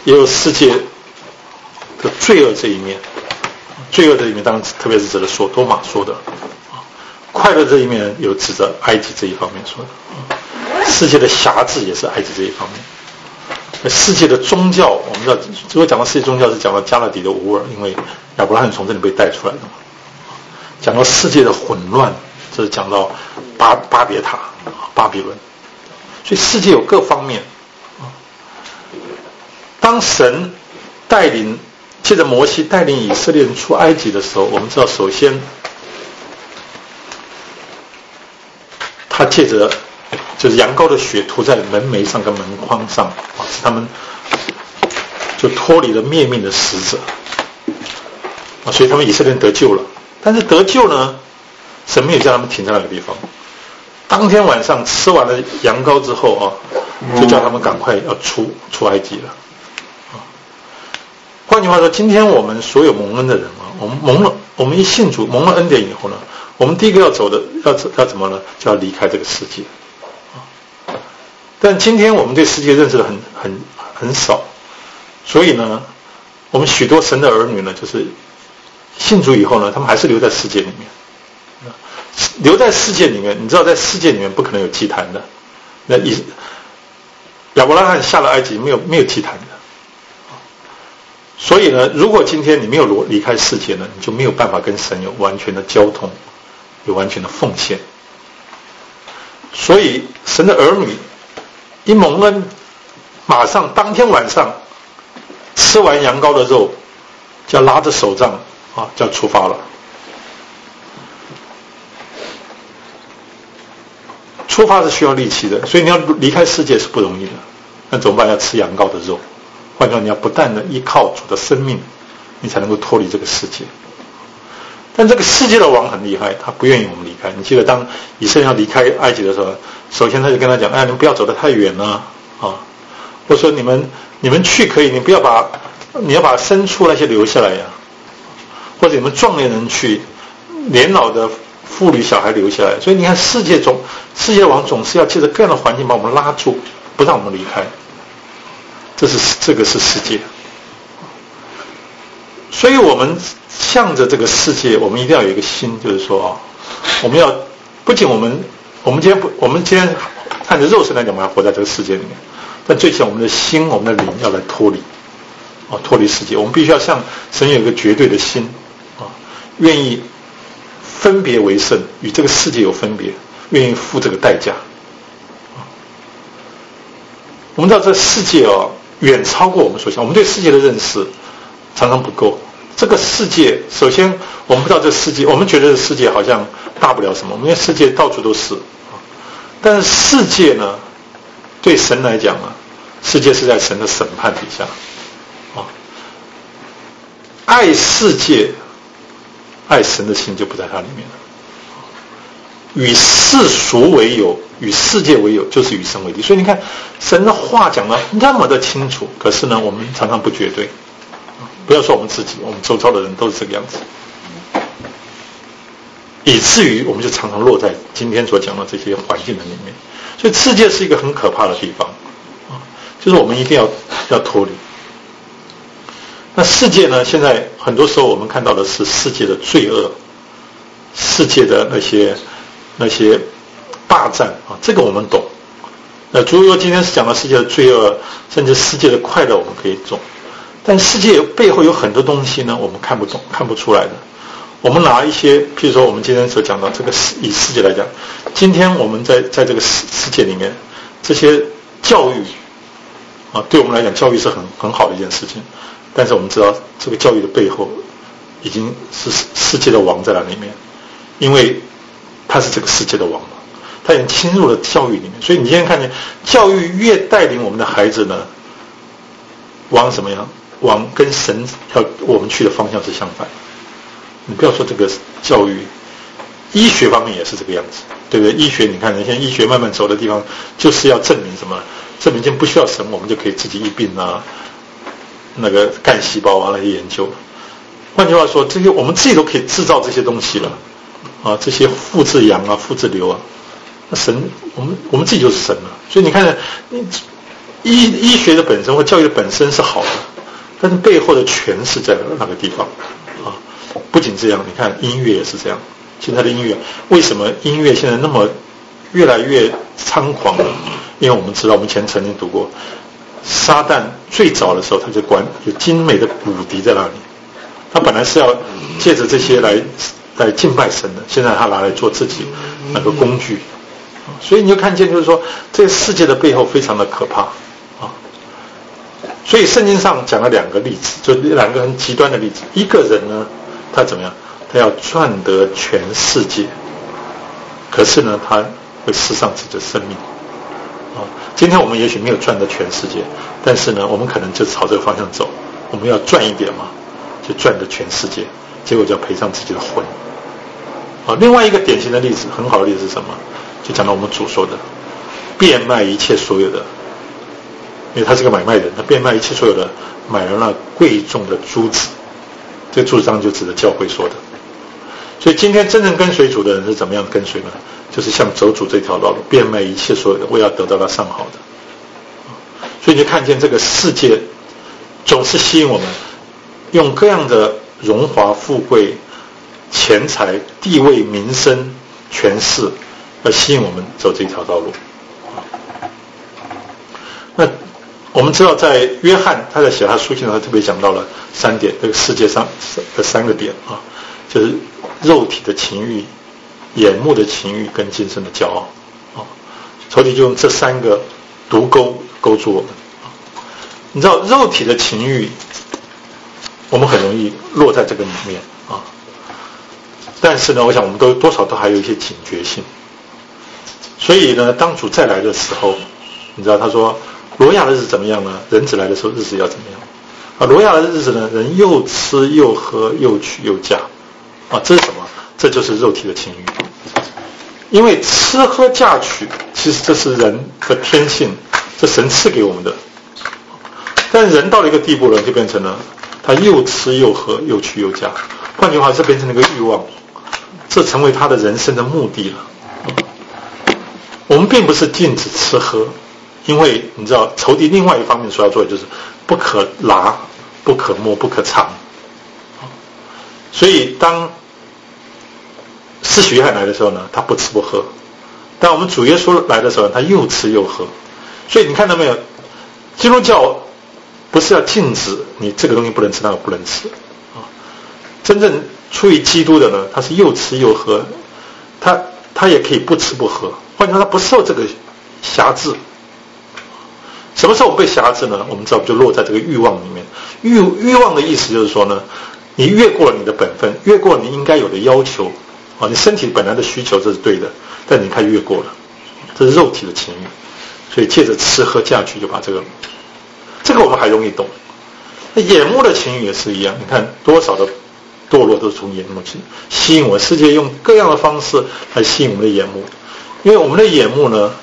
也有世界的罪恶这一面。罪恶这一面当然特别是指的所多玛说的，快乐这一面有指着埃及这一方面说的，世界的辖制也是埃及这一方面。世界的宗教，我们知道，如果讲到世界宗教是讲到加勒底的乌尔，因为亚伯拉罕从这里被带出来的嘛。讲到世界的混乱，这是讲到巴别塔、巴比伦。所以世界有各方面。当神带领，借着摩西带领以色列人出埃及的时候，我们知道，首先他借着就是羊羔的血涂在门楣上跟门框上，使他们就脱离了灭命的使者，所以他们以色列人得救了。但是得救呢，神没有叫他们停在那个地方。当天晚上吃完了羊羔之后就叫他们赶快要出埃及了。换句话说，今天我们所有蒙恩的人我们一信主蒙了恩典以后呢，我们第一个要走的要怎么呢？就要离开这个世界。但今天我们对世界认识的很少，所以呢，我们许多神的儿女呢，就是信主以后呢，他们还是留在世界里面。留在世界里面，你知道，在世界里面不可能有祭坛的。那亚伯拉罕下了埃及，没有祭坛的。所以呢，如果今天你没有离开世界呢，你就没有办法跟神有完全的交通，有完全的奉献。所以神的儿女一蒙恩，马上当天晚上吃完羊羔的肉，就要拉着手杖就要出发了。出发是需要力气的，所以你要离开世界是不容易的。那怎么办？要吃羊羔的肉。换句话，你要不断的依靠主的生命，你才能够脱离这个世界。但这个世界的王很厉害，他不愿意我们离开。你记得当以色列要离开埃及的时候，首先他就跟他讲：你们不要走得太远了或者说你们去可以，你要把牲畜那些留下来呀，或者你们壮年人去，年老的妇女小孩留下来。所以你看，世界王总是要借着各样的环境把我们拉住，不让我们离开。这个是世界。所以我们向着这个世界，我们一定要有一个心，就是说我们要不仅我们今天按照肉身来讲，我们要活在这个世界里面，但最起码我们的心、我们的灵要来脱离世界。我们必须要向神有一个绝对的心愿意分别为圣，与这个世界有分别，愿意付这个代价。我们知道这世界远超过我们所想，我们对世界的认识常常不够。这个世界，首先我们不知道这个世界，我们觉得这世界好像大不了什么，因为世界到处都是。但是世界呢，对神来讲世界是在神的审判底下爱世界、爱神的心就不在它里面了。与世俗为友，与世界为友，就是与神为敌。所以你看，神的话讲得那么的清楚，可是呢，我们常常不绝对。不要说我们自己，我们周遭的人都是这个样子，以至于我们就常常落在今天所讲的这些环境的里面。所以世界是一个很可怕的地方就是我们一定要脱离。那世界呢，现在很多时候我们看到的是世界的罪恶，世界的那些霸占这个我们懂。那如果今天是讲到世界的罪恶，甚至世界的快乐，我们可以懂。但世界背后有很多东西呢，我们看不懂、看不出来的。我们拿一些，譬如说我们今天所讲到这个以世界来讲，今天我们在这个世界里面，这些教育对我们来讲，教育是很好的一件事情。但是我们知道，这个教育的背后已经是世界的王在那里面，因为他是这个世界的王嘛，他已经侵入了教育里面。所以你今天看见，教育越带领我们的孩子呢，往什么样？往跟神要我们去的方向是相反。你不要说这个教育，医学方面也是这个样子，对不对？医学你看，现在医学慢慢走的地方，就是要证明什么？证明今天不需要神，我们就可以自己医病那个干细胞那些研究。换句话说，这些我们自己都可以制造这些东西了这些复制羊复制瘤那神，我们自己就是神了。所以你看， 医学的本身或教育的本身是好的，但是背后的诠释在那个地方啊。不仅这样，你看音乐也是这样。现在的音乐，为什么音乐现在那么越来越猖狂了？因为我们知道，我们以前曾经读过，撒旦最早的时候他就有精美的骨笛在那里，他本来是要借着这些来敬拜神的，现在他拿来做自己那个工具。所以你就看见，就是说这个世界的背后非常的可怕啊。所以圣经上讲了两个例子，就两个很极端的例子。一个人呢，他怎么样？他要赚得全世界，可是呢，他会失丧自己的生命啊。今天我们也许没有赚得全世界，但是呢，我们可能就朝这个方向走。我们要赚一点嘛，就赚得全世界，结果就要赔上自己的魂啊。另外一个典型的例子，很好的例子是什么？就讲到我们主说的，变卖一切所有的，因为他是个买卖人，他变卖一切所有的，买了那贵重的珠子。这个注章就指的教会说的。所以今天真正跟随主的人是怎么样跟随呢？就是像走主这条道路，变卖一切所有的，为要得到那上好的。所以你就看见这个世界总是吸引我们，用各样的荣华富贵、钱财、地位、名声、权势来吸引我们走这条道路。那我们知道，在约翰他在写他书信的时候，特别讲到了3点，这个世界上的3个点啊，就是肉体的情欲、眼目的情欲跟今生的骄傲啊。仇敌就用这3个毒勾住我们啊。你知道肉体的情欲，我们很容易落在这个里面啊。但是呢，我想我们都多少都还有一些警觉性。所以呢，当主再来的时候，你知道他说罗亚的日子怎么样呢？人子来的时候日子要怎么样啊？罗亚的日子呢，人又吃又喝又娶又嫁啊，这是什么？这就是肉体的情欲。因为吃喝嫁娶其实这是人的天性，这神赐给我们的。但人到了一个地步了，就变成了他又吃又喝又娶又嫁，换句话这变成了一个欲望，这成为他的人生的目的了。我们并不是禁止吃喝，因为你知道仇敌另外一方面所要做的就是不可拿、不可摸、不可藏。所以当施洗约翰来的时候呢，他不吃不喝；但我们主耶稣来的时候，他又吃又喝。所以你看到没有？基督教不是要禁止你这个东西不能吃，那个不能吃啊。真正出于基督的呢，他是又吃又喝，他也可以不吃不喝。换句话说，他不受这个辖制。什么时候我们被辖制呢？我们知道就落在这个欲望里面。欲望的意思就是说呢，你越过了你的本分，越过了你应该有的要求啊，你身体本来的需求这是对的，但你看越过了，这是肉体的情欲。所以借着吃喝嫁娶就把这个我们还容易懂。那眼目的情欲也是一样，你看多少的堕落都是从眼目吸引我。世界用各样的方式来吸引我们的眼目，因为我们的眼目呢，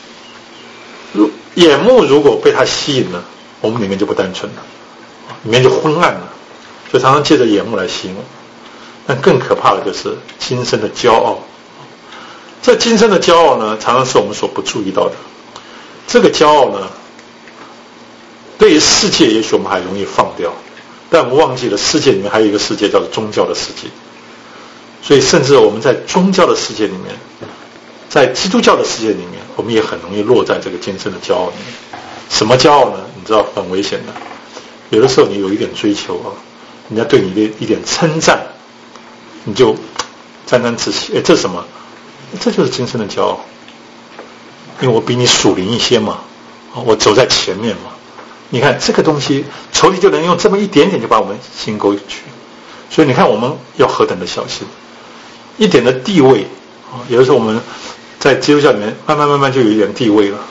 眼目如果被它吸引了，我们里面就不单纯了，里面就昏暗了，所以常常借着眼目来吸引我。但更可怕的就是今生的骄傲。这今生的骄傲呢，常常是我们所不注意到的。这个骄傲呢，对于世界也许我们还容易放掉，但我们忘记了世界里面还有一个世界叫做宗教的世界。所以甚至我们在宗教的世界里面，在基督教的世界里面，我们也很容易落在这个今生的骄傲里面。什么骄傲呢？你知道很危险的。有的时候你有一点追求啊，人家对你的一点称赞，你就沾沾自喜。这是什么？这就是今生的骄傲。因为我比你属灵一些嘛，我走在前面嘛。你看这个东西，仇敌就能用这么一点点就把我们心勾去。所以你看我们要何等的小心。一点的地位，有的时候我们在基督教里面慢慢就有一点地位了。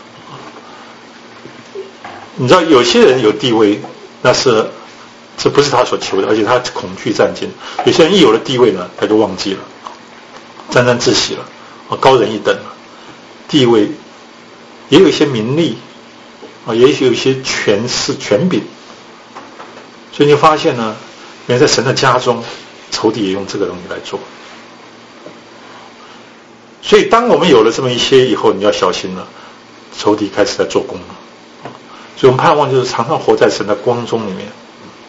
你知道有些人有地位，这不是他所求的，而且他恐惧战惊。有些人一有了地位呢，他就忘记了，沾沾自喜了，高人一等了。地位也有一些名利也许有一些权势权柄。所以你发现呢，原来在神的家中，仇敌也用这个东西来做。所以当我们有了这么一些以后，你要小心了，仇敌开始在做工了。 所以我们盼望就是常常活在神的光中里面。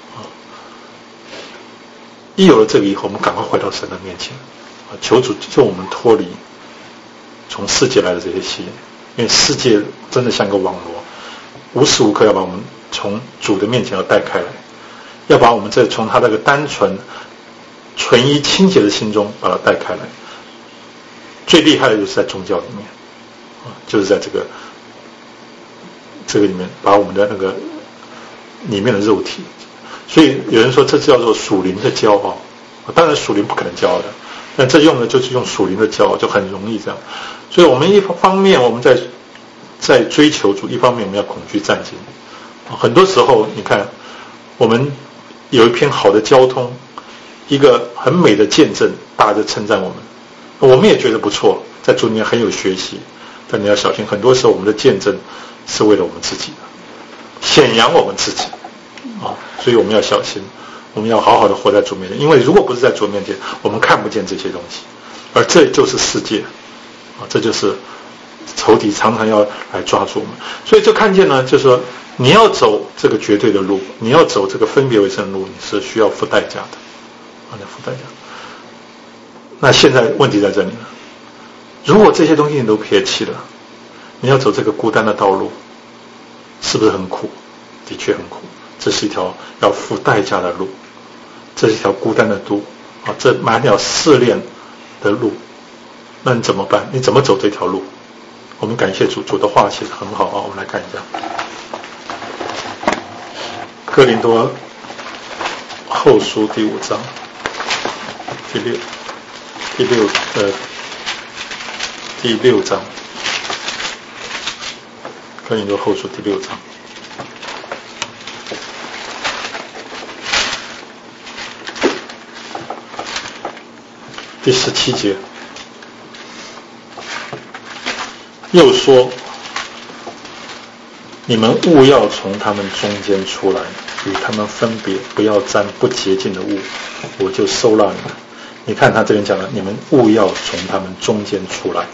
一有了这个以后，我们赶快回到神的面前，求主救我们脱离从世界来的这些吸引，因为世界真的像一个网罗，无时无刻要把我们从主的面前要带开来，要把我们这从他那个单纯、纯一、清洁的心中把它带开来。最厉害的就是在宗教里面，就是在这个里面把我们的那个里面的肉体。所以有人说这叫做属灵的骄傲，当然属灵不可能骄傲的，但这用的就是用属灵的骄傲，就很容易这样。所以我们一方面我们在追求主，一方面我们要恐惧战惊。很多时候你看我们有一篇好的交通，一个很美的见证，大家就称赞我们，我们也觉得不错，在主里面很有学习，但你要小心，很多时候我们的见证是为了我们自己的，显扬我们自己所以我们要小心，我们要好好的活在主面前，因为如果不是在主面前，我们看不见这些东西，而这就是世界这就是仇敌常常要来抓住我们。所以就看见呢，就是说你要走这个绝对的路，你要走这个分别为圣的路，你是需要付代价的要付代价。那现在问题在这里了，如果这些东西你都撇弃了，你要走这个孤单的道路，是不是很苦？的确很苦，这是一条要付代价的路，这是一条孤单的路这满了试炼的路。那你怎么办？你怎么走这条路？我们感谢主，主的话其实很好我们来看一下哥林多后书第5章第六章，哥林多后书第6章第17节，又说你们务要从他们中间出来，与他们分别，不要沾不洁净的物，我就收纳你们。你看他这边讲了，你们务要从他们中间出来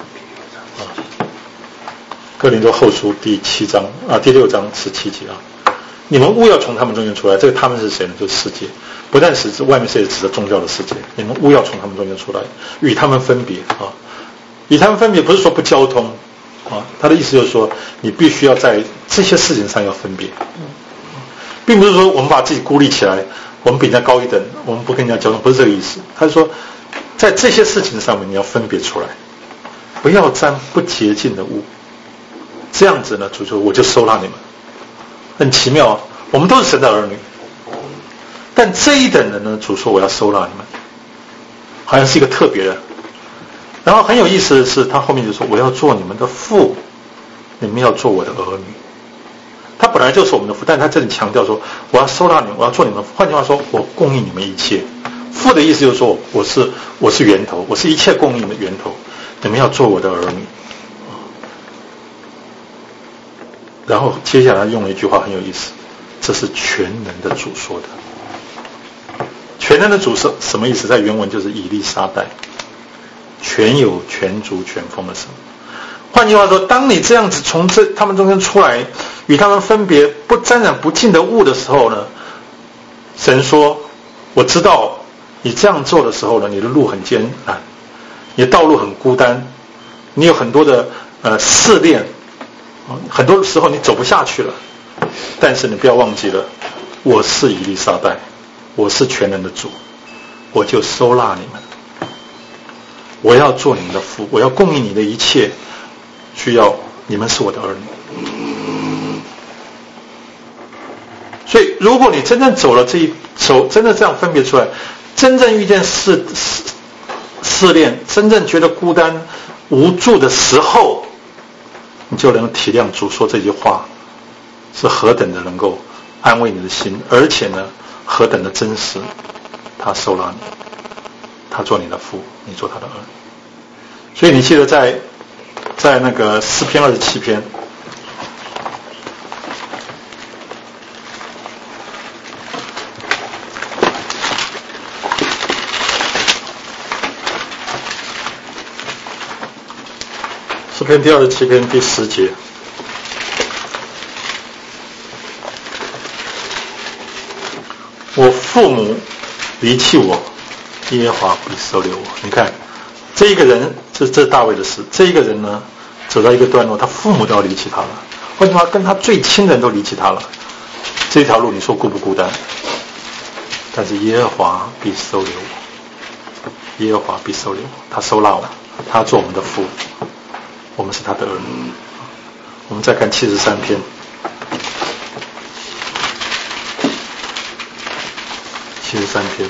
哥林多后书第6章17节你们务要从他们中间出来。这个他们是谁呢？就是世界，不但是外面世界，指的宗教的世界。你们务要从他们中间出来，与他们分别与他们分别不是说不交通他的意思就是说你必须要在这些事情上要分别并不是说我们把自己孤立起来，我们比人家高一等，我们不跟人家交通，不是这个意思。他说在这些事情上面你要分别出来，不要沾不洁净的物，这样子呢，主说我就收纳你们。很奇妙我们都是神的儿女，但这一等人呢，主说我要收纳你们，好像是一个特别的。然后很有意思的是，他后面就说我要做你们的父，你们要做我的儿女。他本来就是我们的父，但他这里强调说我要收纳你们，我要做你们父。换句话说，我供应你们一切。父的意思就是说我是源头，我是一切供应的源头，你们要做我的儿女。然后接下来用了一句话很有意思，这是全能的主说的。全能的主是什么意思？在原文就是以利沙代，全有全足全丰的神。换句话说，当你这样子从他们中间出来，与他们分别，不沾染不净的物的时候呢，神说我知道你这样做的时候呢，你的路很艰难，你的道路很孤单，你有很多的试炼，很多时候你走不下去了，但是你不要忘记了，我是以利沙代，我是全能的主，我就收纳你们，我要做你们的父，我要供应你的一切需要，你们是我的儿女。所以如果你真正走了这一走，真的这样分别出来，真正遇见试炼，真正觉得孤单无助的时候，你就能体谅主说这句话是何等的能够安慰你的心，而且呢何等的真实。他收纳你，他做你的父，你做他的儿女。所以你记得在那个诗篇27篇，诗篇第27篇第10节， 父母离弃我，耶和华必收留我。你看，这一个人，这大卫的事。这一个人呢，走到一个段落，他父母都要离弃他了，为什么跟他最亲的人都离弃他了？这条路你说孤不孤单？但是耶和华必收留我，耶和华必收留我，他收纳我，他做我们的父，我们是他的儿女。我们再看73篇。73篇，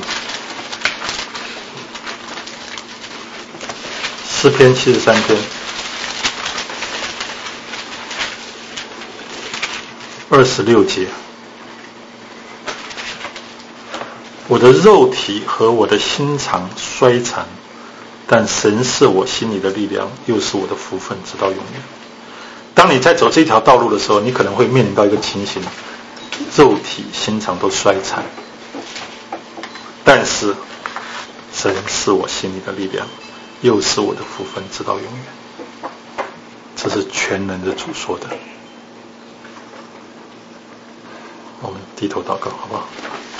诗篇73篇26节，我的肉体和我的心肠衰残，但神是我心里的力量，又是我的福分，直到永远。当你在走这条道路的时候，你可能会面临到一个情形，肉体心肠都衰残，但是神是我心里的力量，又是我的福分，直到永远。这是全能的主说的。我们低头祷告好不好？